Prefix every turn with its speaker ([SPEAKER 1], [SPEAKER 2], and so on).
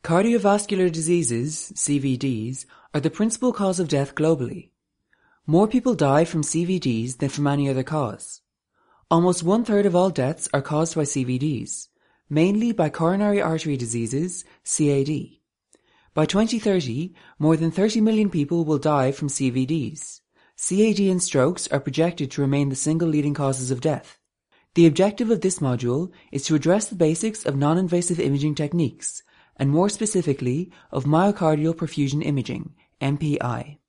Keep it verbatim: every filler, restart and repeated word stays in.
[SPEAKER 1] Cardiovascular diseases, C V Ds, are the principal cause of death globally. More people die from C V Ds than from any other cause. Almost one-third of all deaths are caused by C V Ds, mainly by coronary artery diseases, C A D. By twenty thirty, more than thirty million people will die from C V Ds. C A D and strokes are projected to remain the single leading causes of death. The objective of this module is to address the basics of non-invasive imaging techniques, and more specifically of myocardial perfusion imaging, M P I.